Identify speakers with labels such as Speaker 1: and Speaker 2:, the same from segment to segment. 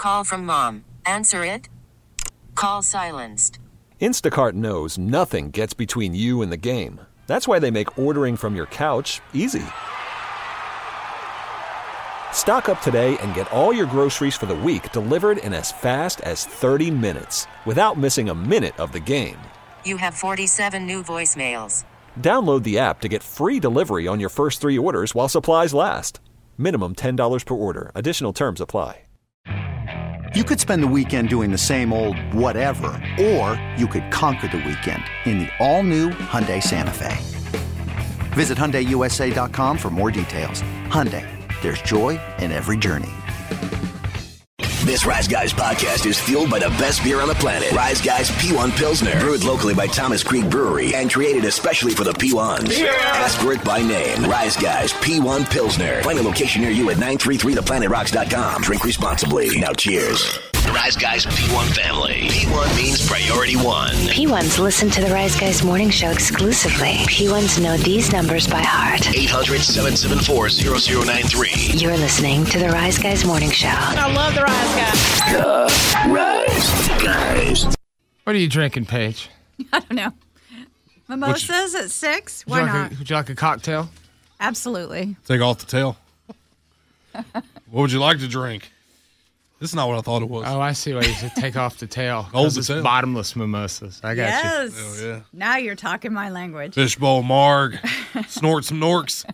Speaker 1: call from mom. Answer it. Call silenced.
Speaker 2: Instacart knows nothing gets between you and the game. That's why they make ordering from your couch easy. Stock up today and get all your groceries for the week delivered in as fast as 30 minutes without missing a minute of the game.
Speaker 1: You have 47 new voicemails.
Speaker 2: Download the app to get free delivery on your first 3 orders while supplies last. Minimum $10 per order. Additional terms apply.
Speaker 3: You could spend the weekend doing the same old whatever, or you could conquer the weekend in the all-new Hyundai Santa Fe. Visit HyundaiUSA.com for more details. Hyundai, there's joy in every journey.
Speaker 4: This Rise Guys podcast is fueled by the best beer on the planet. Rise Guys P1 Pilsner. Brewed locally by Thomas Creek Brewery and created especially for the P1s. Yeah. Ask for it by name. Rise Guys P1 Pilsner. Find a location near you at 933theplanetrocks.com. Drink responsibly. Now cheers. The Rise Guys P1 family. P1 means priority one.
Speaker 5: P1s listen to the Rise Guys morning show exclusively. P1s know these numbers by heart.
Speaker 4: 800-774-0093.
Speaker 5: You're listening to the Rise Guys morning show.
Speaker 6: I love the Rise Guys.
Speaker 4: The Rise Guys.
Speaker 7: What are you drinking, Paige?
Speaker 6: I don't know. Mimosas at 6? Why not?
Speaker 7: Would you like a cocktail?
Speaker 6: Absolutely.
Speaker 8: Take off the tail. What would you like to drink? This is not what I thought it was.
Speaker 7: Oh, I see why you said take off the tail.
Speaker 8: Hold the
Speaker 7: it's
Speaker 8: tail.
Speaker 7: Bottomless mimosas. I got you.
Speaker 6: Yes.
Speaker 8: Oh, yeah.
Speaker 6: Now you're talking my language.
Speaker 8: Fishbowl marg. Snort some norks.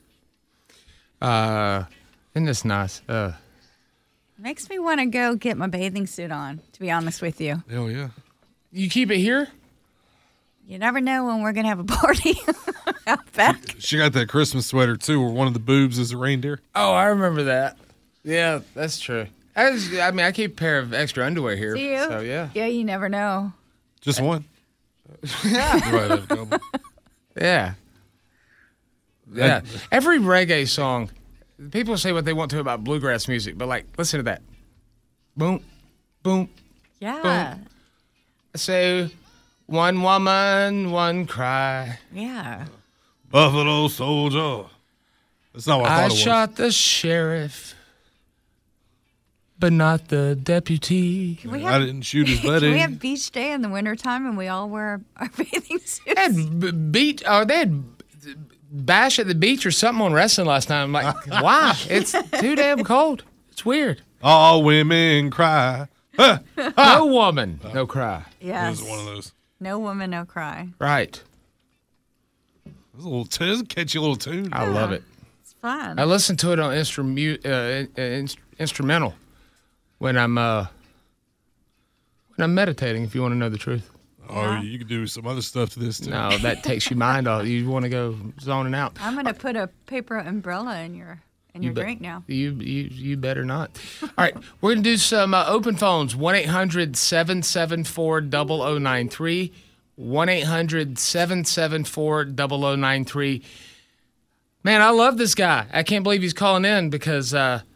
Speaker 7: Isn't this nice?
Speaker 6: Makes me want to go get my bathing suit on, to be honest with you.
Speaker 8: Hell yeah.
Speaker 7: You keep it here?
Speaker 6: You never know when we're going to have a party out back.
Speaker 8: She got that Christmas sweater, too, where one of the boobs is a reindeer.
Speaker 7: Oh, I remember that. Yeah, that's true. I keep a pair of extra underwear here.
Speaker 6: Do you?
Speaker 7: So, yeah.
Speaker 6: Yeah, you never know.
Speaker 8: Just one.
Speaker 7: Yeah.
Speaker 8: You might have a couple.
Speaker 7: Yeah. Yeah. Every reggae song, people say what they want to about bluegrass music, but, like, listen to that. Boom, boom.
Speaker 6: Yeah.
Speaker 7: So, one woman, one cry.
Speaker 6: Yeah.
Speaker 8: Buffalo Soldier. That's not what I thought it was.
Speaker 7: I shot the sheriff, but not the deputy.
Speaker 8: I didn't shoot his buddy.
Speaker 6: Can we have beach day in the wintertime and we all wear our bathing suits?
Speaker 7: They had bash at the beach or something on wrestling last night. I'm like, why? It's too damn cold. It's weird.
Speaker 8: All women cry.
Speaker 7: No woman, no cry.
Speaker 6: Yes.
Speaker 8: It was one of those.
Speaker 6: No woman, no cry.
Speaker 7: Right.
Speaker 8: It's a catchy little tune.
Speaker 7: I love it.
Speaker 6: It's fun.
Speaker 7: I listen to it on instrumental when I'm meditating, if you want to know the truth.
Speaker 8: Or you could do some other stuff to this, too.
Speaker 7: No, that takes your mind off. You want to go zoning out.
Speaker 6: I'm going to put a paper umbrella in your drink now.
Speaker 7: You better not. All right, we're going to do some open phones. 1-800-774-0093. 1-800-774-0093. Man, I love this guy. I can't believe he's calling in because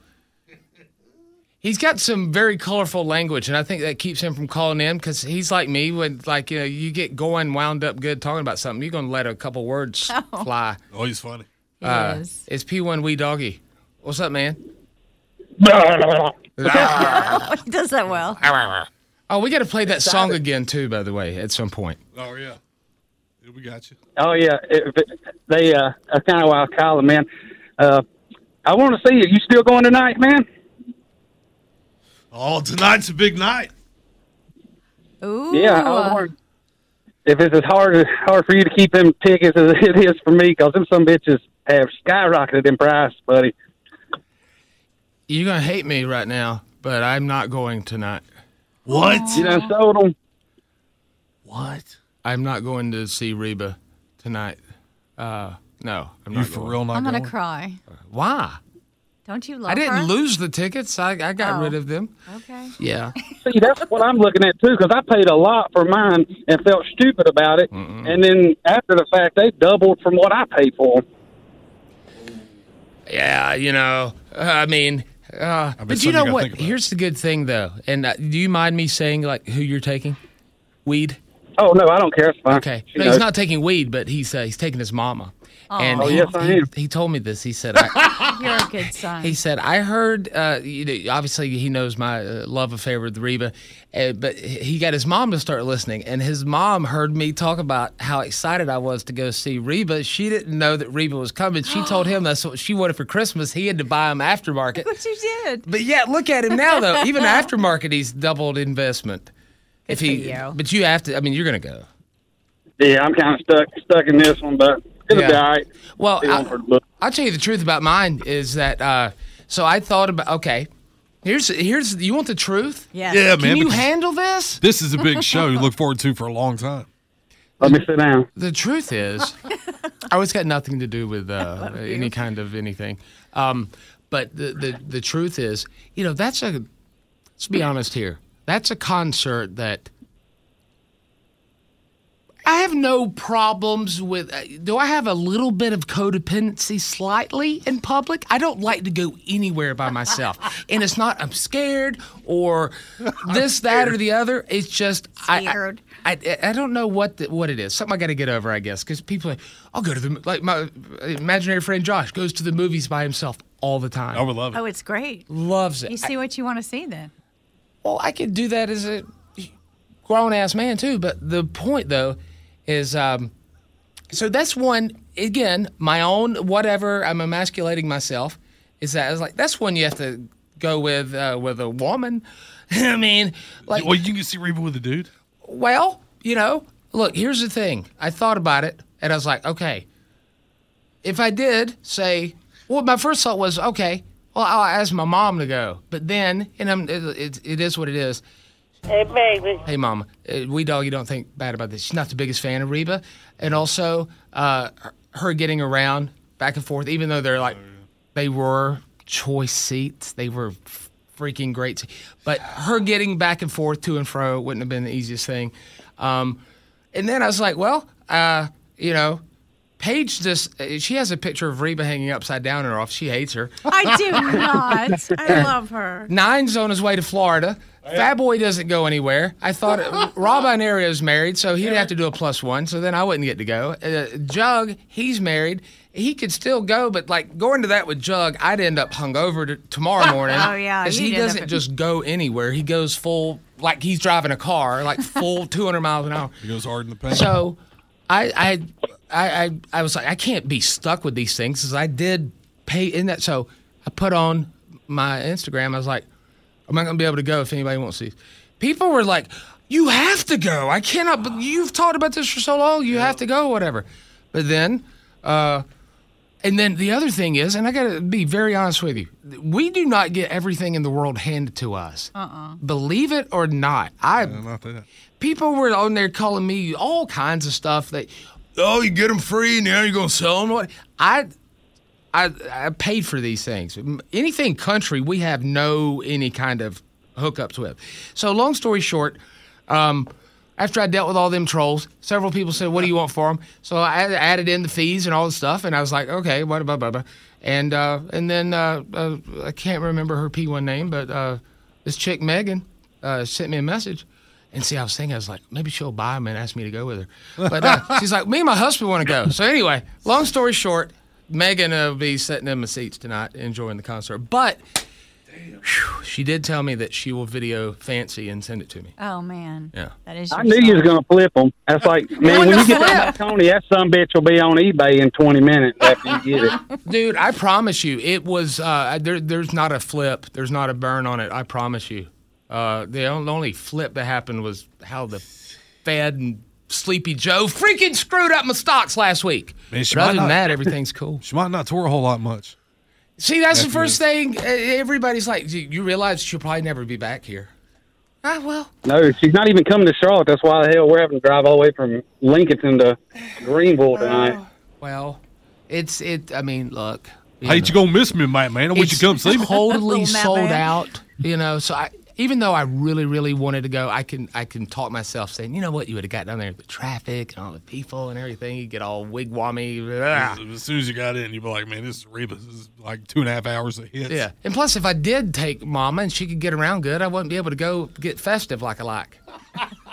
Speaker 7: he's got some very colorful language, and I think that keeps him from calling in because he's like me. When you get going, wound up good talking about something, you're going to let a couple words fly.
Speaker 8: Oh, he's funny.
Speaker 7: It's P1 Wee Doggy. What's up, man?
Speaker 6: He does that well.
Speaker 7: Oh, we got to play that song again, too, by the way, at some point.
Speaker 8: Oh, yeah. We got you.
Speaker 9: Oh, yeah. That's kind of why I was calling, man. I want to see you. You still going tonight, man?
Speaker 8: Oh, tonight's a big night.
Speaker 6: Ooh.
Speaker 9: Yeah, I was wondering if it's as hard for you to keep them tickets as it is for me, because them some bitches have skyrocketed in price, buddy.
Speaker 7: You're going to hate me right now, but I'm not going tonight.
Speaker 8: What?
Speaker 9: You done sold them?
Speaker 8: What?
Speaker 7: I'm not going to see Reba tonight. No, I'm not
Speaker 8: You for
Speaker 7: going.
Speaker 8: real not
Speaker 6: I'm
Speaker 8: going?
Speaker 6: going to cry.
Speaker 7: Why?
Speaker 6: Don't you love
Speaker 7: I didn't
Speaker 6: her?
Speaker 7: lose the tickets. I got rid of them.
Speaker 6: Okay.
Speaker 7: Yeah.
Speaker 9: See, that's what I'm looking at, too, because I paid a lot for mine and felt stupid about it. And then after the fact, they doubled from what I paid for them.
Speaker 7: Yeah, but you know what? Here's the good thing, though. And do you mind me saying, like, who you're taking? Weed?
Speaker 9: Oh, no, I don't care. It's fine.
Speaker 7: Okay.
Speaker 9: She
Speaker 7: No, he's
Speaker 9: knows.
Speaker 7: not taking weed, but he's taking his mama. And
Speaker 9: Oh, yes, I am.
Speaker 7: he told me this. He said,
Speaker 6: You're a good son.
Speaker 7: he said, I heard, obviously he knows my love affair with Reba, but he got his mom to start listening. And his mom heard me talk about how excited I was to go see Reba. She didn't know that Reba was coming. She told him that's what she wanted for Christmas. He had to buy him aftermarket.
Speaker 6: What you did.
Speaker 7: But yeah, look at him now, though. Even aftermarket, he's doubled investment.
Speaker 6: Good for you.
Speaker 7: But you have to, I mean, you're going to go.
Speaker 9: Yeah, I'm kind of stuck in this one, but it'll be all right.
Speaker 7: Well,
Speaker 9: Be on for the book.
Speaker 7: I'll tell you the truth about mine is that, so I thought about, okay, here's, you want the truth?
Speaker 6: Yeah.
Speaker 8: Yeah, man.
Speaker 7: Can you
Speaker 8: because
Speaker 7: handle this?
Speaker 8: This is a big show you look forward to for a long time.
Speaker 9: Let me sit down.
Speaker 7: The truth is, it's got nothing to do with any kind of anything. But the truth is, let's be honest here. That's a concert that I have no problems with. Do I have a little bit of codependency slightly in public? I don't like to go anywhere by myself. And it's not I'm scared or this, that, or the other. It's just
Speaker 6: Scared.
Speaker 7: I don't know what it is. Something I got to get over, I guess. Because people are like, I'll go to my imaginary friend Josh goes to the movies by himself all the time.
Speaker 8: I would love it.
Speaker 6: Oh, it's great.
Speaker 7: Loves it.
Speaker 6: You see what you want to see then.
Speaker 7: Well, I could do that as a grown-ass man, too. But the point, though, is so that's one, again, my own whatever, I'm emasculating myself, is that I was like, that's one you have to go with a woman. I mean, like.
Speaker 8: Well, you can see Reba with a dude.
Speaker 7: Well, look, here's the thing. I thought about it, and I was like, okay, if I did say, well, my first thought was, okay, well, I'll ask my mom to go. But then, and it is what it is.
Speaker 10: Hey, baby.
Speaker 7: Hey, Mama. Wee Dog, you don't think bad about this. She's not the biggest fan of Reba. And also, her getting around back and forth, even though they were choice seats. They were freaking great. But her getting back and forth to and fro wouldn't have been the easiest thing. And then I was like, well, Paige she has a picture of Reba hanging upside down in her office. She hates her.
Speaker 6: I do not. I love her.
Speaker 7: Nine's on his way to Florida. Fat Boy doesn't go anywhere. I thought Rob Inerio's married, so he'd have to do a +1, so then I wouldn't get to go. Jug, he's married. He could still go, but going to that with Jug, I'd end up hungover tomorrow morning.
Speaker 6: Oh, yeah.
Speaker 7: Because he doesn't just go anywhere. He goes full, like he's driving a car, full 200 miles an hour.
Speaker 8: He goes hard in the paint.
Speaker 7: So I was like, I can't be stuck with these things, because I did pay in that. So I put on my Instagram, I was like, I'm not going to be able to go if anybody wants to see. People were like, you have to go. I cannot, but you've talked about this for so long. You have to go, whatever. But then, and then the other thing is, and I got to be very honest with you, we do not get everything in the world handed to us. Believe it or not.
Speaker 8: Not that.
Speaker 7: People were on there calling me all kinds of stuff that, you get them free and now you're going to sell them. I paid for these things. Anything country, we have any kind of hookups with. So long story short, after I dealt with all them trolls, several people said, what do you want for them? So I added in the fees and all the stuff, and I was like, okay, blah, blah, blah, blah. And then I can't remember her P1 name, but this chick, Megan, sent me a message. And see, I was thinking, I was like, maybe she'll buy them and ask me to go with her. But she's like, me and my husband want to go. So anyway, long story short, Megan will be sitting in my seats tonight enjoying the concert. But she did tell me that she will video Fancy and send it to me.
Speaker 6: Oh, man.
Speaker 7: Yeah.
Speaker 6: That is
Speaker 9: I knew you was going to flip them. That's like, man, when you get that Tony, that sumbitch will be on eBay in 20 minutes after you get it.
Speaker 7: Dude, I promise you, it was, there's not a flip. There's not a burn on it. I promise you. The only flip that happened was how the Fed and Sleepy Joe freaking screwed up my stocks last week.
Speaker 8: Man,
Speaker 7: but other than that, everything's cool.
Speaker 8: She might not tour a whole lot much.
Speaker 7: See, that's the first thing. Everybody's like, you realize she'll probably never be back here. Well.
Speaker 9: No, she's not even coming to Charlotte. That's why the hell we're having to drive all the way from Lincoln to Greenville tonight.
Speaker 7: Well, I mean, look.
Speaker 8: Hate you gonna miss me, man. I want you to come see me.
Speaker 7: Totally sold out, so even though I really, really wanted to go, I can talk myself saying, you know what, you would have got down there with the traffic and all the people and everything. You get all wigwammy.
Speaker 8: As soon as you got in, you'd be like, man, this is Reba. This is like 2.5 hours of hits.
Speaker 7: Yeah. And plus, if I did take Mama and she could get around good, I wouldn't be able to go get festive like I like.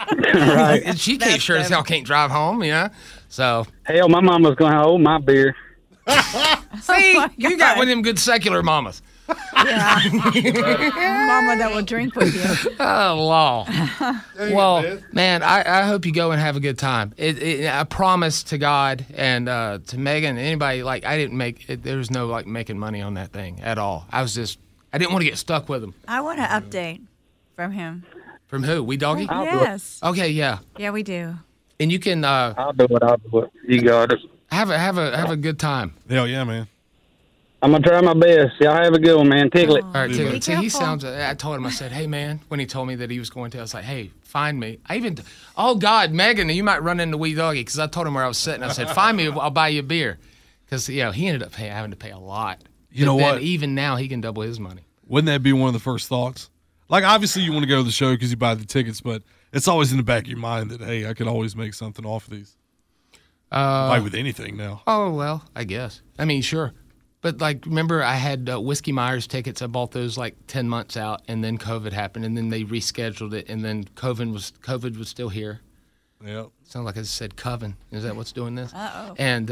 Speaker 9: Right.
Speaker 7: And she can't sure as hell can't drive home, you know? So.
Speaker 9: Hell, my mama's going to hold my beer.
Speaker 7: See, you got one of them good secular mamas.
Speaker 6: Yeah. Mama that will drink with you.
Speaker 7: Oh, law. Well, man, I hope you go and have a good time. I promise to God and to Megan, anybody, like, I didn't make it. There was no, like, making money on that thing at all. I didn't want to get stuck with him.
Speaker 6: I want an update from him.
Speaker 7: From who? We Doggy?
Speaker 6: Yes.
Speaker 7: Okay, yeah.
Speaker 6: Yeah, we do.
Speaker 7: And you can
Speaker 9: I'll do it. You got it.
Speaker 7: have a good time.
Speaker 8: Hell yeah, man.
Speaker 9: I'm going to try my best. Y'all have a good one, man. Tickle it.
Speaker 7: All right,
Speaker 6: Be
Speaker 7: see, he
Speaker 6: careful.
Speaker 7: sounds. I told him. I said, "Hey, man." When he told me that he was going to, I was like, "Hey, find me." Oh God, Megan, you might run into Wee Doggy because I told him where I was sitting. I said, "Find me, I'll buy you a beer," because he ended up having to pay a lot.
Speaker 8: You know what?
Speaker 7: Even now, he can double his money.
Speaker 8: Wouldn't that be one of the first thoughts? Like, obviously, you want to go to the show because you buy the tickets, but it's always in the back of your mind that, hey, I could always make something off of these. Like with anything now.
Speaker 7: Oh well, I guess. I mean, sure. But, like, remember I had Whiskey Myers tickets. I bought those, like, 10 months out, and then COVID happened, and then they rescheduled it, and then COVID was still here.
Speaker 8: Yeah.
Speaker 7: Sounds like I said coven. Is that what's doing this?
Speaker 6: Uh-oh.
Speaker 7: And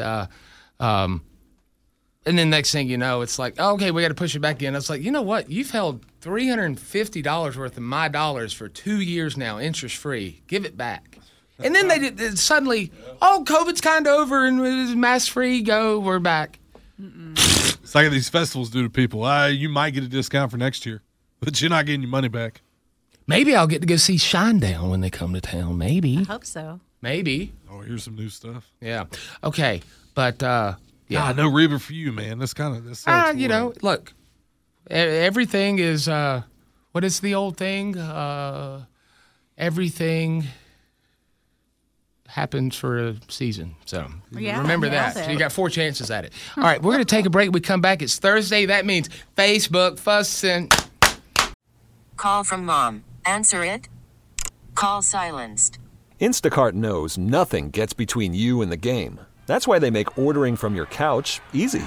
Speaker 7: then next thing you know, it's like, oh, okay, we got to push it back in. It's like, you know what? You've held $350 worth of my dollars for 2 years now, interest-free. Give it back. And then they suddenly, COVID's kind of over, and it's mask-free. Go, we're back.
Speaker 8: It's like these festivals do to people. You might get a discount for next year, but you're not getting your money back.
Speaker 7: Maybe I'll get to go see Shinedown when they come to town. Maybe.
Speaker 6: I hope so.
Speaker 7: Maybe.
Speaker 8: Oh, here's some new stuff.
Speaker 7: Yeah. Okay. But, yeah.
Speaker 8: No Reba for you, man. That's kind of,
Speaker 7: you know, look, everything is, what is the old thing? Everything happens for a season. So remember that. So you got 4 chances at it. All right, we're going to take a break. We come back. It's Thursday. That means Facebook fussing.
Speaker 1: Call from mom. Answer it. Call silenced.
Speaker 2: Instacart knows nothing gets between you and the game. That's why they make ordering from your couch easy.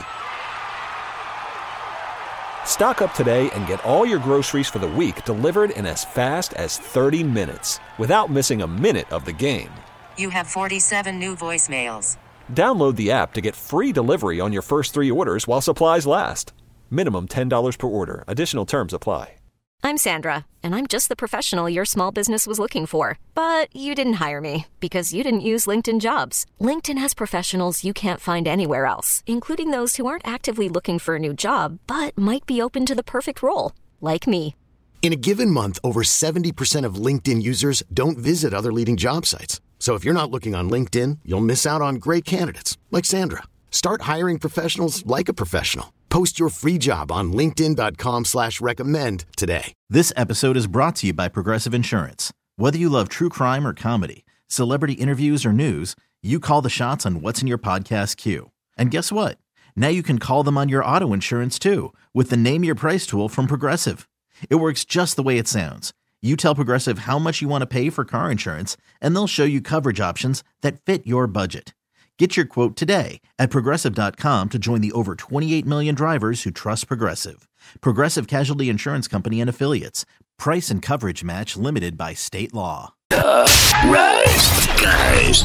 Speaker 2: Stock up today and get all your groceries for the week delivered in as fast as 30 minutes without missing a minute of the game.
Speaker 1: You have 47 new voicemails.
Speaker 2: Download the app to get free delivery on your first 3 orders while supplies last. Minimum $10 per order. Additional terms apply.
Speaker 10: I'm Sandra, and I'm just the professional your small business was looking for. But you didn't hire me because you didn't use LinkedIn Jobs. LinkedIn has professionals you can't find anywhere else, including those who aren't actively looking for a new job, but might be open to the perfect role, like me.
Speaker 11: In a given month, over 70% of LinkedIn users don't visit other leading job sites. So if you're not looking on LinkedIn, you'll miss out on great candidates like Sandra. Start hiring professionals like a professional. Post your free job on linkedin.com/recommend today.
Speaker 12: This episode is brought to you by Progressive Insurance. Whether you love true crime or comedy, celebrity interviews or news, you call the shots on what's in your podcast queue. And guess what? Now you can call them on your auto insurance too with the Name Your Price tool from Progressive. It works just the way it sounds. You tell Progressive how much you want to pay for car insurance, and they'll show you coverage options that fit your budget. Get your quote today at Progressive.com to join the over 28 million drivers who trust Progressive. Progressive Casualty Insurance Company and Affiliates. Price and coverage match limited by state law.
Speaker 4: Rise Guys.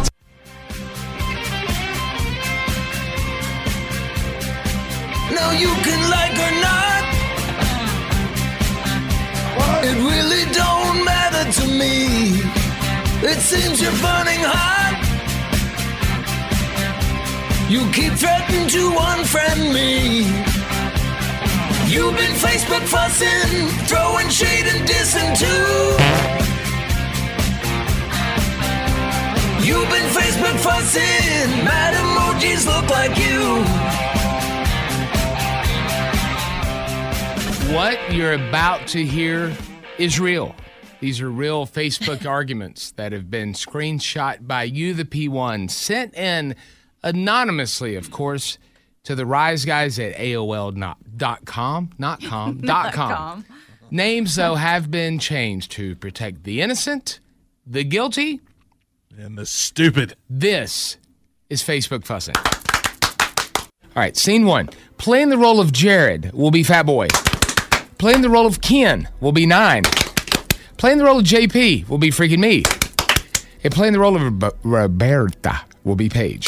Speaker 13: No, you can like or not. It really don't matter to me. It seems you're burning hot. You keep threatening to unfriend me. You've been Facebook fussing, throwing shade and dissing too. You've been Facebook fussing, mad emojis look like you.
Speaker 7: What you're about to hear is real. These are real Facebook arguments that have been screenshot by you, the P1, sent in anonymously, of course, to the Rise Guys at AOL.com. Names, though, have been changed to protect the innocent, the guilty,
Speaker 8: and the stupid.
Speaker 7: This is Facebook fussing. All right, scene 1. Playing the role of Jared will be Fat Boy. Playing the role of Ken will be 9. Playing the role of JP will be freaking me. And playing the role of Roberta will be Paige.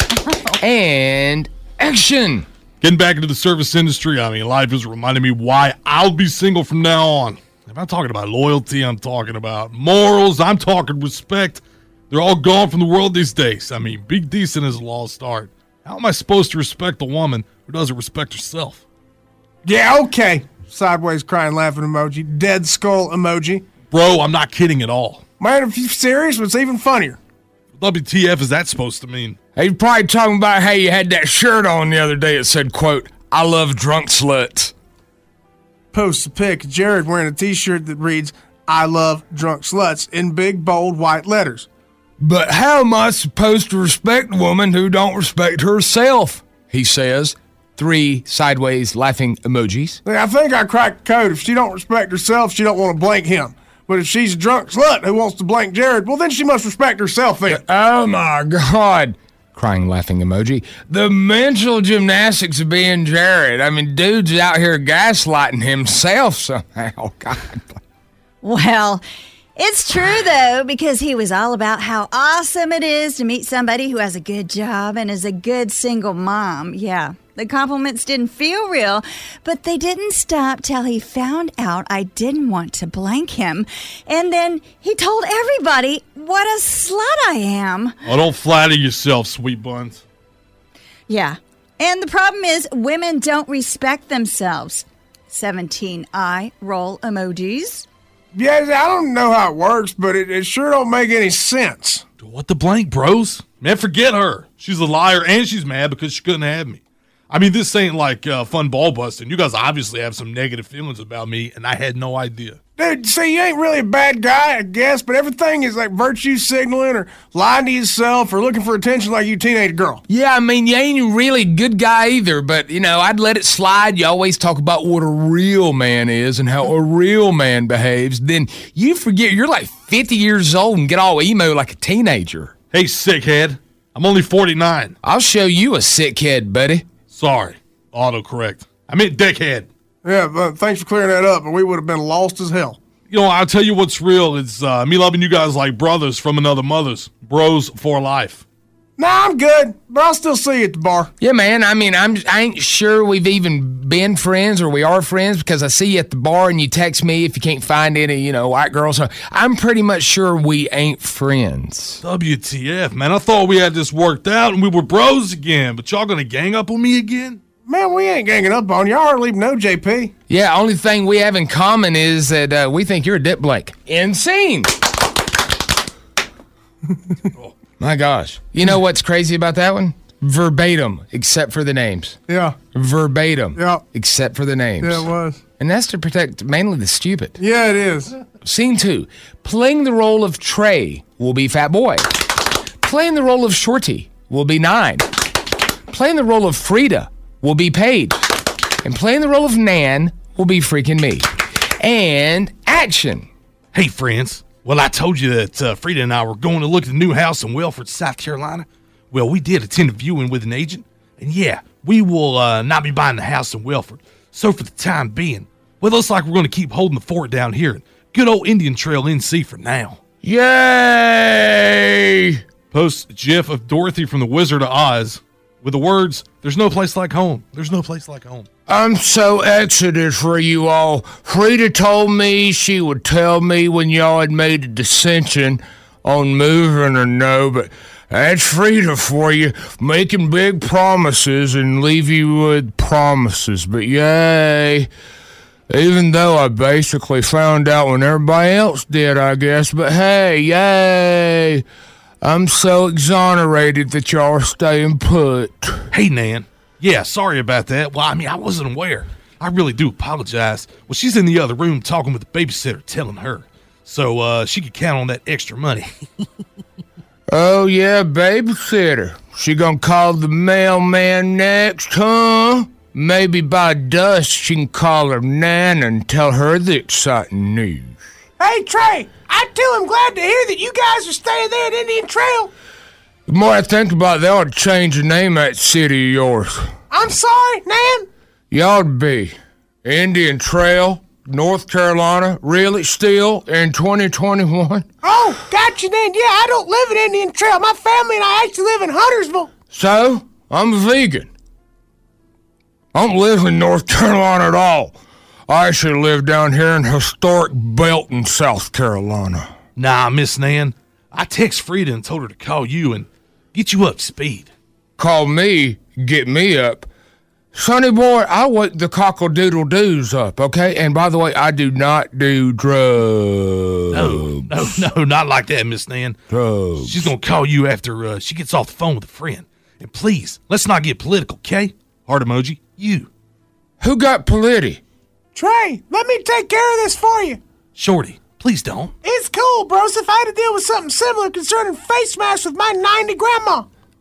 Speaker 7: And action!
Speaker 8: Getting back into the service industry, I mean, life is reminding me why I'll be single from now on. If I'm talking about loyalty, I'm talking about morals, I'm talking respect. They're all gone from the world these days. I mean, be decent is a lost art. How am I supposed to respect a woman who doesn't respect herself?
Speaker 14: Yeah, okay. Sideways crying laughing emoji. Dead skull emoji.
Speaker 8: Bro, I'm not kidding at all.
Speaker 14: Man, if you're serious, it's even funnier.
Speaker 8: WTF is that supposed to mean?
Speaker 7: He's probably talking about how you had that shirt on the other day that said, quote, I love drunk sluts.
Speaker 14: Posts a pic of Jared wearing a t-shirt that reads, I love drunk sluts in big, bold, white letters.
Speaker 7: But how am I supposed to respect a woman who don't respect herself? He says. 3 sideways laughing emojis.
Speaker 14: I think I cracked the code. If she don't respect herself, she don't want to blank him. But if she's a drunk slut who wants to blank Jared, well, then she must respect herself then.
Speaker 7: Oh, my God. Crying laughing emoji. The mental gymnastics of being Jared. I mean, dude's out here gaslighting himself somehow. God.
Speaker 6: Well, it's true, though, because he was all about how awesome it is to meet somebody who has a good job and is a good single mom. Yeah, the compliments didn't feel real, but they didn't stop till he found out I didn't want to blank him. And then he told everybody what a slut I am.
Speaker 8: Oh, don't flatter yourself, sweet buns.
Speaker 6: Yeah, and the problem is women don't respect themselves. 17 eye roll emojis.
Speaker 14: Yeah, I don't know how it works, but it sure don't make any sense.
Speaker 8: What the blank, bros? Man, forget her. She's a liar, and she's mad because she couldn't have me. I mean, this ain't like fun ball busting. You guys obviously have some negative feelings about me, and I had no idea.
Speaker 14: Dude, see, you ain't really a bad guy, I guess, but everything is like virtue signaling or lying to yourself or looking for attention like you teenage girl.
Speaker 7: Yeah, I mean, you ain't a really good guy either, but, you know, I'd let it slide. You always talk about what a real man is and how a real man behaves. Then you forget you're like 50 years old and get all emo like a teenager.
Speaker 8: Hey, sickhead. I'm only 49.
Speaker 7: I'll show you a sickhead, buddy.
Speaker 8: Sorry. Autocorrect. I meant dickhead.
Speaker 14: Yeah, but thanks for clearing that up, but we would have been lost as hell.
Speaker 8: You know, I'll tell you what's real. It's me loving you guys like brothers from another mother's. Bros for life.
Speaker 14: Nah, I'm good, but I'll still see you at the bar.
Speaker 7: Yeah, man, I mean, I ain't sure we've even been friends or we are friends because I see you at the bar and you text me if you can't find any, you know, white girls. So I'm pretty much sure we ain't friends.
Speaker 8: WTF, man. I thought we had this worked out and we were bros again, but y'all gonna gang up on me again?
Speaker 14: Man, we ain't ganging up on you. I hardly even know JP.
Speaker 7: Yeah, only thing we have in common is that we think you're a dip blank. Insane. My gosh. You know what's crazy about that one? Verbatim, except for the names.
Speaker 14: Yeah.
Speaker 7: Verbatim.
Speaker 14: Yeah.
Speaker 7: Except for the names.
Speaker 14: Yeah, it was.
Speaker 7: And that's to protect mainly the stupid.
Speaker 14: Yeah, it is.
Speaker 7: Scene 2. Playing the role of Trey will be Fat Boy. Playing the role of Shorty will be 9. Playing the role of Frida will be Paige. And playing the role of Nan will be freaking me. And action.
Speaker 8: Hey, friends. Well, I told you that Frida and I were going to look at the new house in Welford, South Carolina. Well, we did attend a viewing with an agent. And yeah, we will not be buying the house in Welford. So for the time being, well, it looks like we're going to keep holding the fort down here in good old Indian Trail NC for now.
Speaker 7: Yay!
Speaker 8: Post GIF of Dorothy from The Wizard of Oz with the words, "There's no place like home. There's no place like home."
Speaker 7: I'm so excited for you all. Frida told me she would tell me when y'all had made a decision on moving or no, but that's Frida for you, making big promises and leave you with promises. But yay, even though I basically found out when everybody else did, I guess. But hey, yay. I'm so exonerated that y'all are staying put.
Speaker 8: Hey, Nan. Yeah, sorry about that. Well, I mean, I wasn't aware. I really do apologize. Well, she's in the other room talking with the babysitter, telling her. So she could count on that extra money.
Speaker 7: Oh, yeah, babysitter. She gonna call the mailman next, huh? Maybe by dusk she can call her Nan and tell her the exciting news.
Speaker 14: Hey, Trey, I too am glad to hear that you guys are staying there at Indian Trail.
Speaker 7: The more I think about it, they ought to change the name of that city of yours.
Speaker 14: I'm sorry, Nan.
Speaker 7: You ought to be. Indian Trail, North Carolina, really, still in 2021?
Speaker 14: Oh, gotcha then. Yeah, I don't live in Indian Trail. My family and I actually live in Huntersville.
Speaker 7: So, I'm a vegan. I don't live in North Carolina at all. I actually live down here in historic Belton, South Carolina.
Speaker 8: Nah, Miss Nan. I text Frida and told her to call you and get you up to speed.
Speaker 7: Call me, get me up. Sonny boy, I wake the cockle-doodle-doos up, okay? And by the way, I do not do drugs.
Speaker 8: No, not like that, Miss Nan.
Speaker 7: Drugs.
Speaker 8: She's going to call you after she gets off the phone with a friend. And please, let's not get political, okay? Heart emoji, you.
Speaker 7: Who got politi?
Speaker 14: Trey, let me take care of this for you.
Speaker 8: Shorty, please don't.
Speaker 14: It's cool, bros. If I had to deal with something similar concerning face masks with my 90 grandma.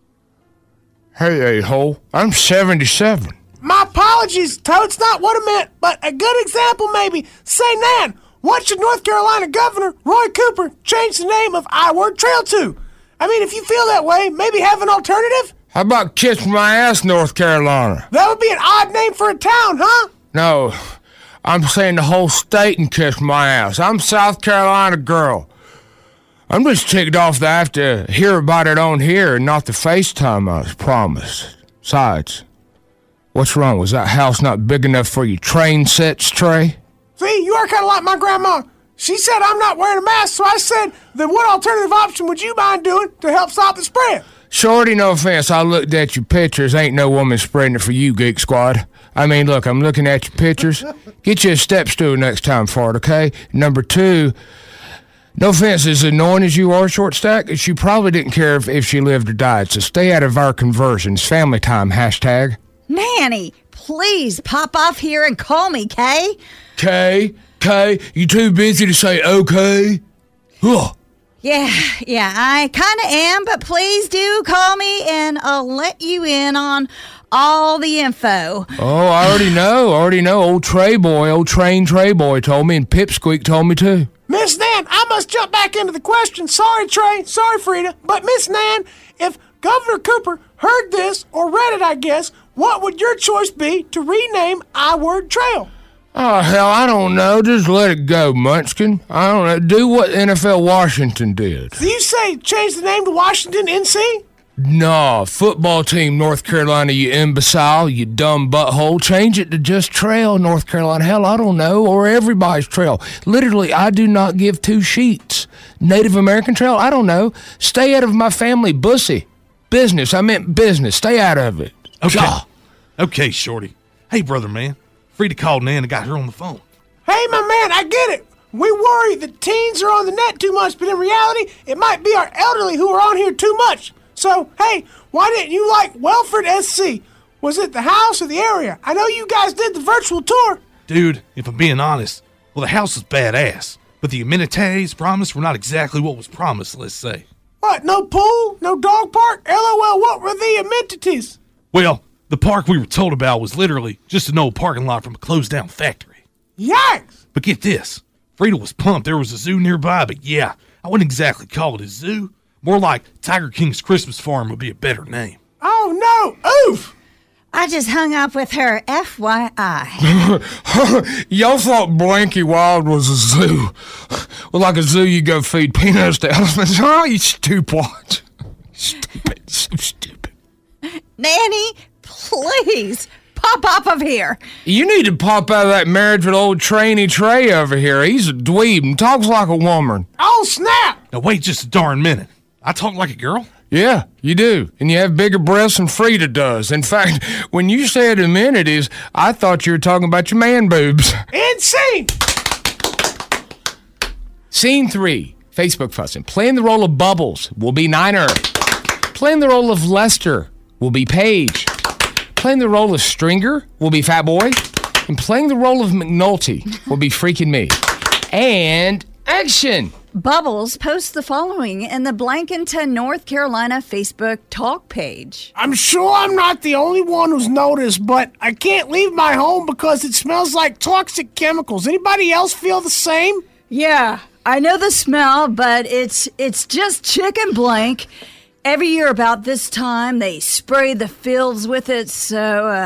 Speaker 7: Hey, a-hole, I'm 77.
Speaker 14: My apologies, Toad's not what I meant, but a good example maybe. Say, Nan, what should North Carolina Governor Roy Cooper change the name of I-Word Trail to? I mean, if you feel that way, maybe have an alternative?
Speaker 7: How about Kiss My Ass, North Carolina?
Speaker 14: That would be an odd name for a town, huh?
Speaker 7: No, I'm saying the whole state and kiss my ass. I'm South Carolina girl. I'm just ticked off that I have to hear about it on here and not the FaceTime I was promised. Besides, what's wrong? Was that house not big enough for your train sets, Trey?
Speaker 14: See, you are kind of like my grandma. She said I'm not wearing a mask, so I said, then what alternative option would you mind doing to help stop the spread?
Speaker 7: Shorty, no offense, I looked at your pictures. Ain't no woman spreading it for you, Geek Squad. I mean, look, I'm looking at your pictures. Get you a step stool next time for it, okay? Number two, no offense, as annoying as you are, Short Stack, she probably didn't care if she lived or died, so stay out of our conversions. Family time, hashtag.
Speaker 6: Nanny, please pop off here and call me, Kay.
Speaker 7: Kay, you too busy to say okay? Ugh.
Speaker 6: Yeah, I kind of am, but please do call me and I'll let you in on all the info.
Speaker 7: Oh, I already know. Old Trey Boy told me, and Pipsqueak told me too.
Speaker 14: Miss Nan, I must jump back into the question. Sorry, Trey. Sorry, Frida. But Miss Nan, if Governor Cooper heard this, or read it, I guess, what would your choice be to rename I-Word Trail?
Speaker 7: Oh, hell, I don't know. Just let it go, Munchkin. I don't know. Do what NFL Washington did.
Speaker 14: So you say change the name to Washington, NC?
Speaker 7: Nah, football team, North Carolina, you imbecile, you dumb butthole. Change it to just Trail, North Carolina. Hell, I don't know. Or everybody's Trail. Literally, I do not give two sheets. Native American Trail? I don't know. Stay out of my family bussy. Business. I meant business. Stay out of it.
Speaker 8: Okay, Shorty. Hey, brother, man. Frida called Nan and got her on the phone.
Speaker 14: Hey, my man, I get it. We worry that teens are on the net too much, but in reality, it might be our elderly who are on here too much. So, hey, why didn't you like Welford SC? Was it the house or the area? I know you guys did the virtual tour.
Speaker 8: Dude, if I'm being honest, well, the house was badass, but the amenities promised were not exactly what was promised, let's say.
Speaker 14: What, no pool? No dog park? LOL, what were the amenities?
Speaker 8: Well, the park we were told about was literally just an old parking lot from a closed-down factory.
Speaker 14: Yikes!
Speaker 8: But get this. Frida was pumped there was a zoo nearby, but yeah, I wouldn't exactly call it a zoo. More like Tiger King's Christmas Farm would be a better name.
Speaker 14: Oh, no! Oof!
Speaker 6: I just hung up with her, FYI.
Speaker 7: Y'all thought Blanky Wild was a zoo. Well, like a zoo, you go feed peanuts to elephants. Oh, you stupid. Stupid, so stupid.
Speaker 6: Nanny, please, pop off of here.
Speaker 7: You need to pop out of that marriage with old trainee Trey over here. He's a dweeb and talks like a woman.
Speaker 14: Oh, snap!
Speaker 8: Now, wait just a darn minute. I talk like a girl?
Speaker 7: Yeah, you do. And you have bigger breasts than Frida does. In fact, when you said amenities, I thought you were talking about your man boobs.
Speaker 14: Insane!
Speaker 7: Scene 3, Facebook fussing. Playing the role of Bubbles will be Niner. Playing the role of Lester will be Paige. Playing the role of Stringer will be Fat Boy. And playing the role of McNulty will be freaking me. And action!
Speaker 6: Bubbles posts the following in the Blankenton, North Carolina Facebook talk page.
Speaker 14: I'm sure I'm not the only one who's noticed, but I can't leave my home because it smells like toxic chemicals. Anybody else feel the same?
Speaker 6: Yeah, I know the smell, but it's just chicken blank. Every year about this time, they spray the fields with it, so,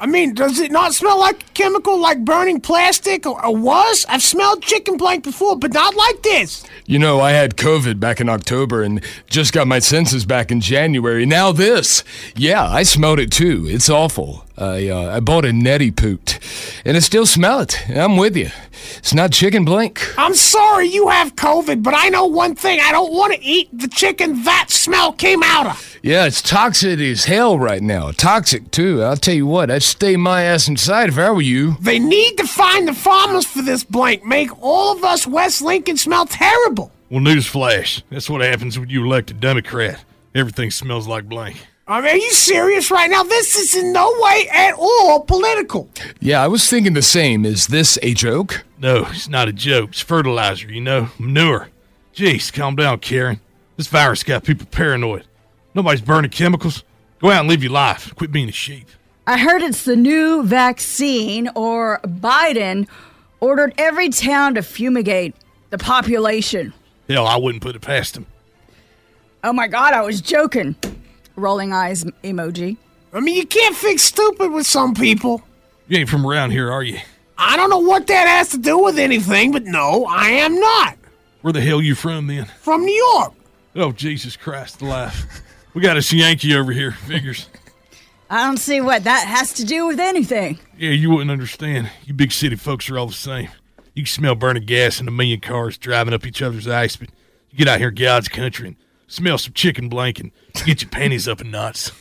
Speaker 14: I mean, does it not smell like a chemical like burning plastic or was? I've smelled chicken blank before, but not like this.
Speaker 7: You know, I had COVID back in October and just got my senses back in January. Now this. Yeah, I smelled it too. It's awful. I bought a neti poot, and I still smell it. I'm with you. It's not chicken blank.
Speaker 14: I'm sorry you have COVID, but I know one thing. I don't want to eat the chicken that smell came out of.
Speaker 7: Yeah, it's toxic as hell right now. Toxic, too. I'll tell you what, I'd stay my ass inside if I were you.
Speaker 14: They need to find the farmers for this blank. Make all of us West Lincoln smell terrible.
Speaker 8: Well, newsflash. That's what happens when you elect a Democrat. Everything smells like blank.
Speaker 14: I mean, are you serious right now? This is in no way at all political.
Speaker 7: Yeah, I was thinking the same. Is this a joke?
Speaker 8: No, it's not a joke. It's fertilizer, manure. Jeez, calm down, Karen. This virus got people paranoid. Nobody's burning chemicals. Go out and live your life. Quit being a sheep.
Speaker 6: I heard it's the new vaccine, or Biden ordered every town to fumigate the population.
Speaker 8: Hell, I wouldn't put it past him.
Speaker 6: Oh my God, I was joking. Rolling eyes emoji.
Speaker 14: I mean, you can't fix stupid with some people.
Speaker 8: You ain't from around here, are you?
Speaker 14: I don't know what that has to do with anything, but no, I am not.
Speaker 8: Where the hell you from, then?
Speaker 14: From New York.
Speaker 8: Oh, Jesus Christ alive. We got us a Yankee over here, figures.
Speaker 6: I don't see what that has to do with anything.
Speaker 8: Yeah, you wouldn't understand. You big city folks are all the same. You can smell burning gas in a million cars driving up each other's ice, but you get out here in God's country and smell some chicken blank and get your panties up in knots.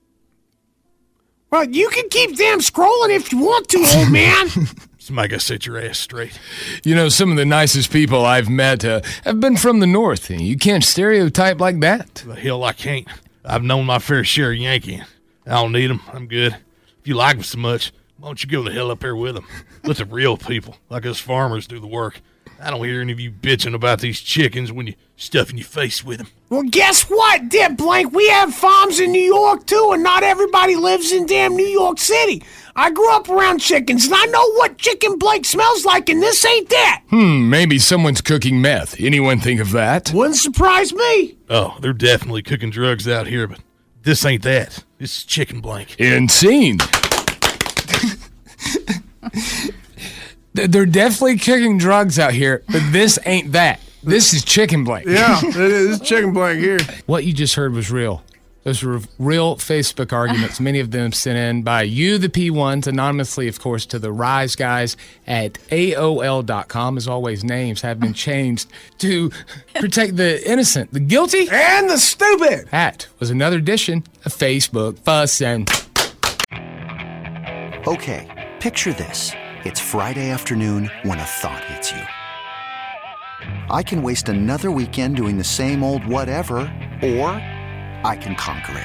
Speaker 14: Well, you can keep damn scrolling if you want to, old man.
Speaker 8: Somebody got to set your ass straight.
Speaker 7: You know, some of the nicest people I've met have been from the North. You can't stereotype like that.
Speaker 8: The hell I can't. I've known my fair share of Yankee. I don't need them. I'm good. If you like them so much, why don't you go the hell up there with them? Let the real people, like us farmers, do the work. I don't hear any of you bitching about these chickens when you stuffing your face with them.
Speaker 14: Well, guess what, Dip Blank? We have farms in New York, too, and not everybody lives in damn New York City. I grew up around chickens, and I know what chicken blank smells like, and this ain't that.
Speaker 7: Maybe someone's cooking meth. Anyone think of that?
Speaker 14: Wouldn't surprise me.
Speaker 8: Oh, they're definitely cooking drugs out here, but this ain't that. This is chicken blank.
Speaker 7: Insane. They're definitely cooking drugs out here, but this ain't that. This is chicken blank.
Speaker 15: Yeah, it is chicken blank here.
Speaker 7: What you just heard was real. Those were real Facebook arguments, many of them sent in by you, the P1s, anonymously, of course, to the Rise Guys at AOL.com. As always, names have been changed to protect the innocent, the guilty,
Speaker 15: and the stupid.
Speaker 7: That was another edition of Facebook Fuss and...
Speaker 3: Okay, picture this. It's Friday afternoon when a thought hits you. I can waste another weekend doing the same old whatever, or I can conquer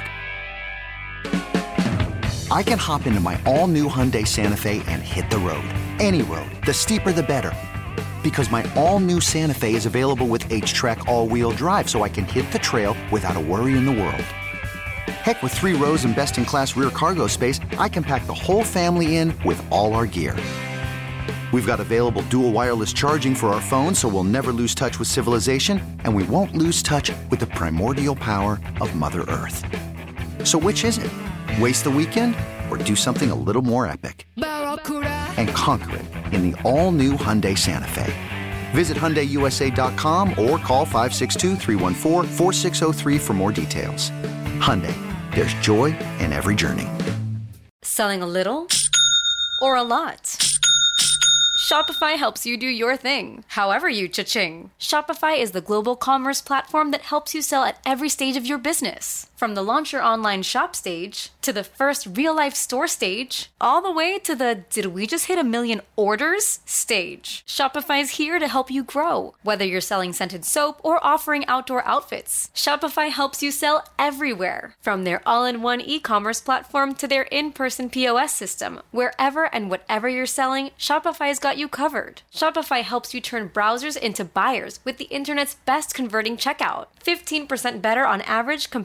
Speaker 3: it. I can hop into my all-new Hyundai Santa Fe and hit the road. Any road. The steeper, the better. Because my all-new Santa Fe is available with H-Track all-wheel drive, so I can hit the trail without a worry in the world. Heck, with 3 rows and best-in-class rear cargo space, I can pack the whole family in with all our gear. We've got available dual wireless charging for our phones, so we'll never lose touch with civilization, and we won't lose touch with the primordial power of Mother Earth. So which is it? Waste the weekend or do something a little more epic? And conquer it in the all-new Hyundai Santa Fe. Visit HyundaiUSA.com or call 562-314-4603 for more details. Hyundai, there's joy in every journey.
Speaker 16: Selling a little or a lot? Shopify helps you do your thing, however you cha-ching. Shopify is the global commerce platform that helps you sell at every stage of your business. From the launch your online shop stage, to the first real-life store stage, all the way to the did we just hit 1 million orders stage. Shopify's here to help you grow. Whether you're selling scented soap or offering outdoor outfits, Shopify helps you sell everywhere. From their all-in-one e-commerce platform to their in-person POS system, wherever and whatever you're selling, Shopify's got you covered. Shopify helps you turn browsers into buyers with the internet's best converting checkout. 15% better on average compared to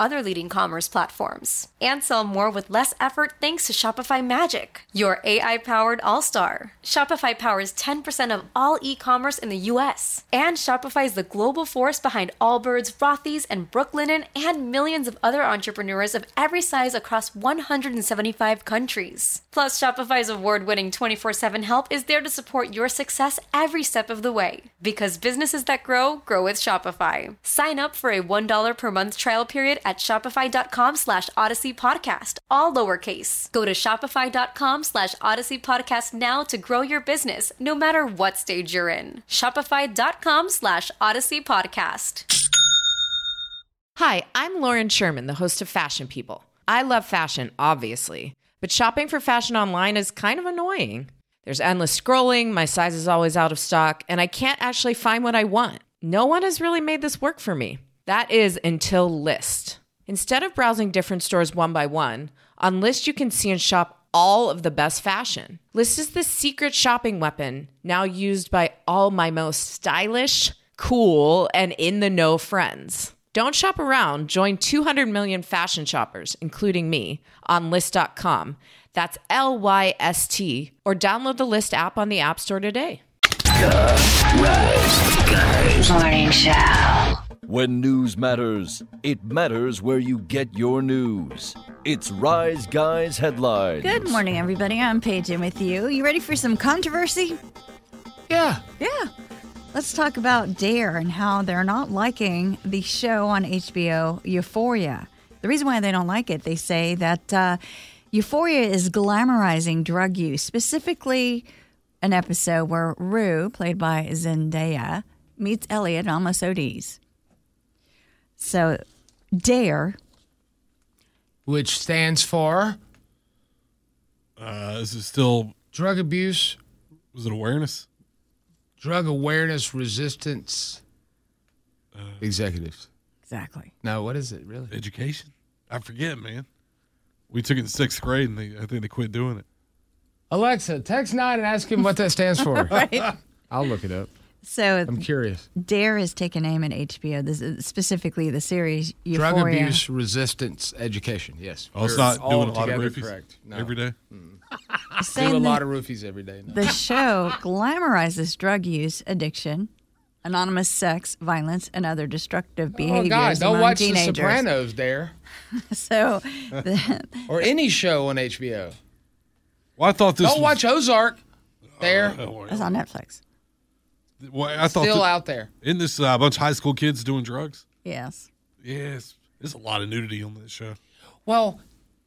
Speaker 16: other leading commerce platforms. And sell more with less effort thanks to Shopify Magic, your AI-powered all-star. Shopify powers 10% of all e-commerce in the U.S. And Shopify is the global force behind Allbirds, Rothy's, and Brooklinen, and millions of other entrepreneurs of every size across 175 countries. Plus, Shopify's award-winning 24/7 help is there to support your success every step of the way. Because businesses that grow with Shopify. Sign up for a $1 per month trial period at shopify.com/Odyssey Podcast, all lowercase. Go to shopify.com/Odyssey Podcast now to grow your business, no matter what stage you're in. Shopify.com/Odyssey Podcast.
Speaker 17: Hi, I'm Lauren Sherman, the host of Fashion People. I love fashion, obviously, but shopping for fashion online is kind of annoying. There's endless scrolling, my size is always out of stock, and I can't actually find what I want. No one has really made this work for me. That is until Lyst. Instead of browsing different stores one by one, on Lyst you can see and shop all of the best fashion. Lyst is the secret shopping weapon now used by all my most stylish, cool, and in-the-know friends. Don't shop around. Join 200 million fashion shoppers, including me, on Lyst.com. That's LYST, or download the Lyst app on the App Store today.
Speaker 5: Rise Guys Morning Show.
Speaker 18: When news matters, it matters where you get your news. It's Rise Guys Headlines.
Speaker 6: Good morning, everybody. I'm Paige in with you. You ready for some controversy?
Speaker 7: Yeah.
Speaker 6: Let's talk about Dare and how they're not liking the show on HBO, Euphoria. The reason why they don't like it, they say that Euphoria is glamorizing drug use, specifically an episode where Rue, played by Zendaya, meets Elliot and almost ODs. So, Dare,
Speaker 7: which stands for
Speaker 8: is it still
Speaker 7: drug abuse?
Speaker 8: Was it awareness?
Speaker 7: Drug Awareness Resistance Executives.
Speaker 6: Exactly.
Speaker 7: No, what is it really?
Speaker 8: Education? I forget, man. We took it in 6th grade, and I think they quit doing it.
Speaker 7: Alexa, text 9 and ask him what that stands for.
Speaker 6: Right.
Speaker 7: I'll look it up.
Speaker 6: So
Speaker 7: I'm curious.
Speaker 6: Dare is taking aim at HBO, specifically the series Euphoria.
Speaker 7: Drug Abuse Resistance Education, yes.
Speaker 8: Oh, it's not doing a lot of
Speaker 7: altogether
Speaker 8: roofies
Speaker 7: correct. No.
Speaker 8: every day?
Speaker 7: Do a lot of roofies every day. No.
Speaker 6: The show glamorizes drug use, addiction, anonymous sex, violence, and other destructive behaviors.
Speaker 7: Oh, God, don't
Speaker 6: among
Speaker 7: watch
Speaker 6: teenagers.
Speaker 7: The Sopranos, Dare.
Speaker 6: So,
Speaker 7: or any show on HBO.
Speaker 8: Well, I thought this
Speaker 7: Don't watch Ozark, Dare.
Speaker 6: It's on Netflix.
Speaker 8: Well, I thought
Speaker 7: Still out there.
Speaker 8: Isn't this a bunch of high school kids doing drugs?
Speaker 6: Yes.
Speaker 8: Yes. There's a lot of nudity on this show.
Speaker 7: Well,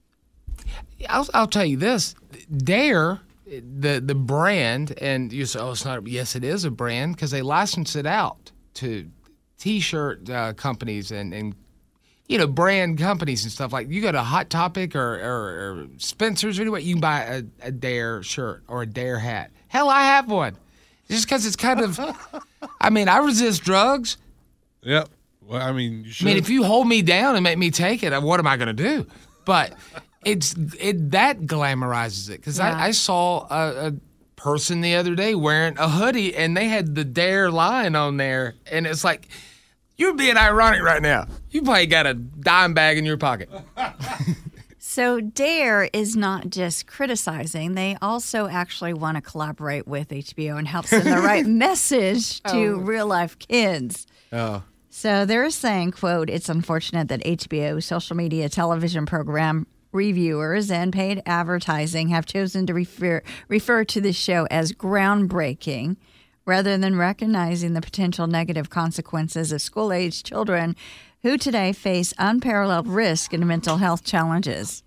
Speaker 7: I'll tell you this. Dare, the brand, and you say, oh, it's not. Yes, it is a brand because they license it out to T-shirt companies and brand companies and stuff. Like you go to Hot Topic or Spencer's or anyway, you can buy a Dare shirt or a Dare hat. Hell, I have one. Just because it's kind of, I resist drugs.
Speaker 8: Yep. Well, you should.
Speaker 7: If you hold me down and make me take it, what am I going to do? But that glamorizes it. Because I saw a person the other day wearing a hoodie and they had the Dare line on there. And it's like, you're being ironic right now. You probably got a dime bag in your pocket.
Speaker 6: So Dare is not just criticizing. They also actually want to collaborate with HBO and help send the right message to real-life kids.
Speaker 7: Oh.
Speaker 6: So they're saying, quote, it's unfortunate that HBO, social media, television program reviewers, and paid advertising have chosen to refer to this show as groundbreaking rather than recognizing the potential negative consequences of school-age children who today face unparalleled risk and mental health challenges.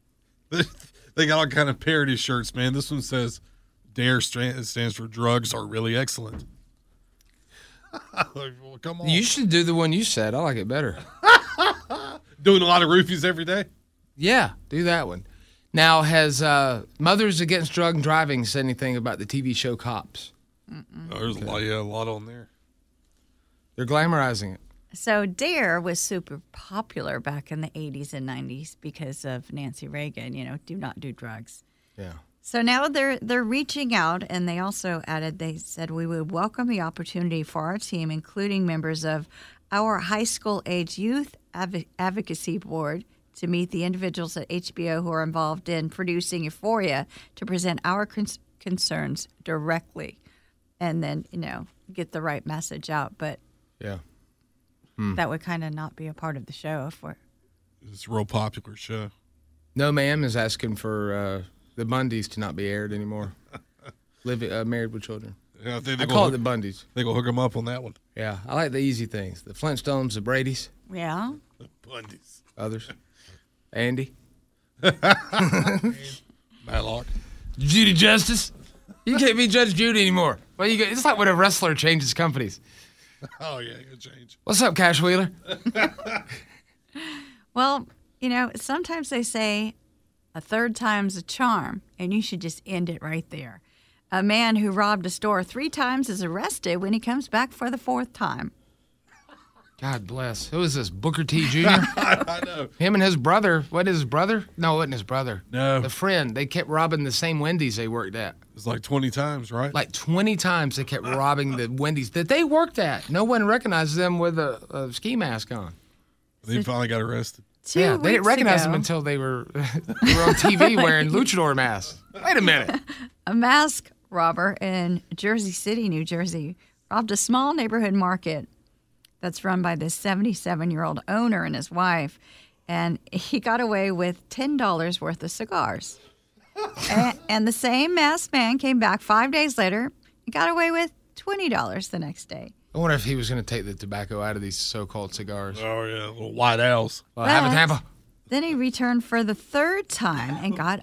Speaker 8: They got all kind of parody shirts, man. This one says, Dare stands for drugs are really excellent. Well, come on.
Speaker 7: You should do the one you said. I like it better.
Speaker 8: Doing a lot of roofies every day?
Speaker 7: Yeah, do that one. Now, has Mothers Against Drug and Driving said anything about the TV show Cops?
Speaker 8: Oh, there's a lot on there.
Speaker 7: They're glamorizing it.
Speaker 6: So Dare was super popular back in the 80s and 90s because of Nancy Reagan, do not do drugs.
Speaker 7: Yeah.
Speaker 6: So now they're reaching out, and they also added, they said, we would welcome the opportunity for our team, including members of our high school age youth advocacy board to meet the individuals at HBO who are involved in producing Euphoria to present our concerns directly and then, get the right message out. But
Speaker 7: yeah,
Speaker 6: that would kind of not be a part of the show if we're...
Speaker 8: It's a real popular show.
Speaker 7: No Ma'am is asking for the Bundys to not be aired anymore. Married with Children.
Speaker 8: Yeah,
Speaker 7: I call it the Bundys.
Speaker 8: They gonna hook them up on that one.
Speaker 7: Yeah, I like the easy things. The Flintstones, the Bradys.
Speaker 6: Yeah.
Speaker 8: The Bundys.
Speaker 7: Others. Andy.
Speaker 8: Matlock.
Speaker 7: Judy Justice. You can't be Judge Judy anymore. Well, it's like when a wrestler changes companies.
Speaker 8: Oh, yeah, you change.
Speaker 7: What's up, Cash Wheeler?
Speaker 6: Well, sometimes they say a third time's a charm, and you should just end it right there. A man who robbed a store 3 times is arrested when he comes back for the 4th time.
Speaker 7: God bless. Who is this, Booker T. Jr.?
Speaker 8: I know.
Speaker 7: Him and his brother. What is his brother? No, it wasn't his brother.
Speaker 8: No.
Speaker 7: The friend. They kept robbing the same Wendy's they worked at.
Speaker 8: It was like 20 times, right?
Speaker 7: Like 20 times they kept robbing the Wendy's that they worked at. No one recognized them with a ski mask on.
Speaker 8: They finally got arrested.
Speaker 6: Two
Speaker 7: they didn't
Speaker 6: weeks
Speaker 7: recognize
Speaker 6: ago.
Speaker 7: them until they were on TV wearing luchador masks. Wait a minute.
Speaker 6: A mask robber in Jersey City, New Jersey, robbed a small neighborhood market that's run by this 77-year-old owner and his wife, and he got away with $10 worth of cigars. and the same masked man came back 5 days later and got away with $20 the next day.
Speaker 7: I wonder if he was going to take the tobacco out of these so-called cigars.
Speaker 8: Oh, yeah, little white owls.
Speaker 7: Well, have a Tampa.
Speaker 6: Then he returned for the 3rd time and got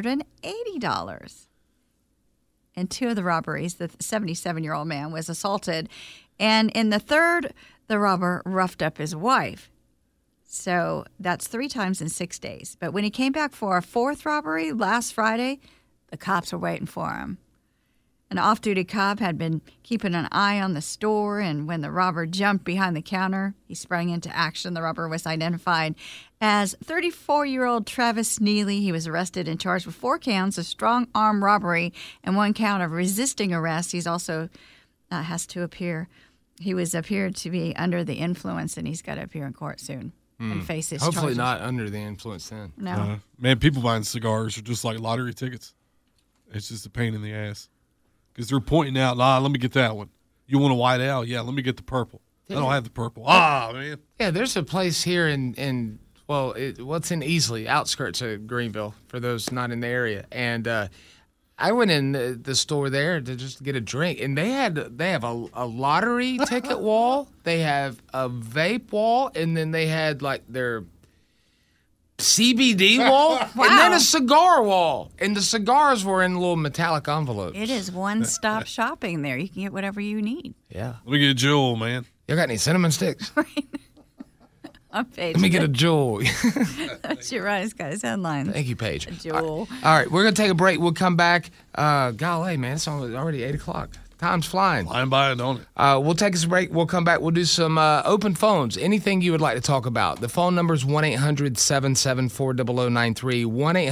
Speaker 6: $180. In 2 of the robberies, the 77-year-old man was assaulted. And in the 3rd, the robber roughed up his wife. So that's 3 times in 6 days. But when he came back for a 4th robbery last Friday, the cops were waiting for him. An off-duty cop had been keeping an eye on the store, and when the robber jumped behind the counter, he sprang into action. The robber was identified as 34-year-old Travis Neely. He was arrested and charged with 4 counts of strong arm robbery and 1 count of resisting arrest. He's also has to appear. He was appeared to be under the influence, and he's got to appear in court soon and face his
Speaker 7: Hopefully
Speaker 6: charges.
Speaker 7: not under the influence then.
Speaker 6: No.
Speaker 8: Man, people buying cigars are just like lottery tickets. It's just a pain in the ass. Because they're pointing out, let me get that one. You want a white owl? Yeah, let me get the purple. I don't have the purple. Man.
Speaker 7: Yeah, there's a place here in what's in Easley, outskirts of Greenville, for those not in the area. And I went in the store there to just get a drink, and they have a lottery ticket wall. They have a vape wall, and then they had like their CBD wall,
Speaker 6: Wow.
Speaker 7: and then a cigar wall. And the cigars were in little metallic envelopes.
Speaker 6: It is one-stop shopping there. You can get whatever you need.
Speaker 7: Yeah.
Speaker 8: Let me get a Jewel, man.
Speaker 7: You got any cinnamon sticks?
Speaker 6: On page.
Speaker 7: Let me get a Jewel.
Speaker 6: That's your Rise Guys headlines.
Speaker 7: Thank you, Paige.
Speaker 6: A Jewel.
Speaker 7: All right, we're going to take a break. We'll come back. Golly, man, it's already 8 o'clock. Time's flying.
Speaker 8: Flying by, don't it?
Speaker 7: We'll take us a break. We'll come back. We'll do some open phones. Anything you would like to talk about. The phone number is 1-800-774-0093.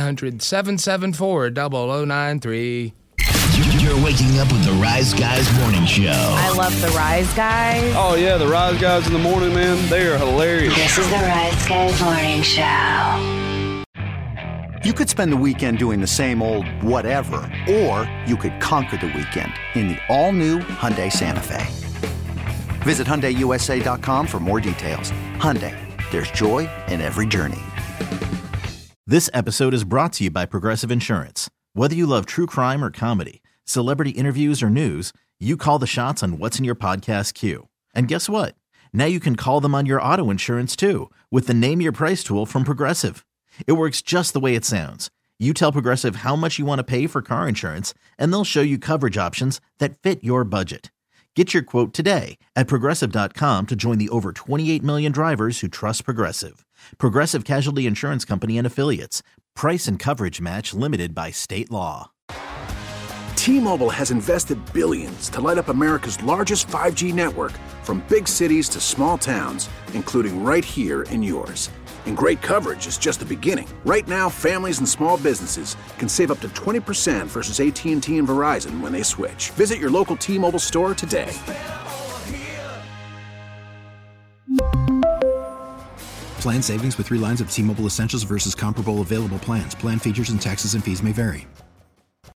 Speaker 7: 1-800-774-0093.
Speaker 4: You're waking up with the Rise Guys Morning Show.
Speaker 19: I love the Rise Guys.
Speaker 15: Oh, yeah, the Rise Guys in the morning, man. They are hilarious.
Speaker 5: This is the Rise Guys Morning Show.
Speaker 3: You could spend the weekend doing the same old whatever, or you could conquer the weekend in the all-new Hyundai Santa Fe. Visit HyundaiUSA.com for more details. Hyundai, there's joy in every journey.
Speaker 12: This episode is brought to you by Progressive Insurance. Whether you love true crime or comedy, celebrity interviews or news, you call the shots on what's in your podcast queue. And guess what? Now you can call them on your auto insurance too with the Name Your Price tool from Progressive. It works just the way it sounds. You tell Progressive how much you want to pay for car insurance, and they'll show you coverage options that fit your budget. Get your quote today at Progressive.com to join the over 28 million drivers who trust Progressive. Progressive Casualty Insurance Company and Affiliates. Price and coverage match limited by state law.
Speaker 20: T-Mobile has invested billions to light up America's largest 5G network, from big cities to small towns, including right here in yours. And great coverage is just the beginning. Right now, families and small businesses can save up to 20% versus AT&T and Verizon when they switch. Visit your local T-Mobile store today.
Speaker 11: Plan savings with 3 lines of T-Mobile Essentials versus comparable available plans. Plan features and taxes and fees may vary.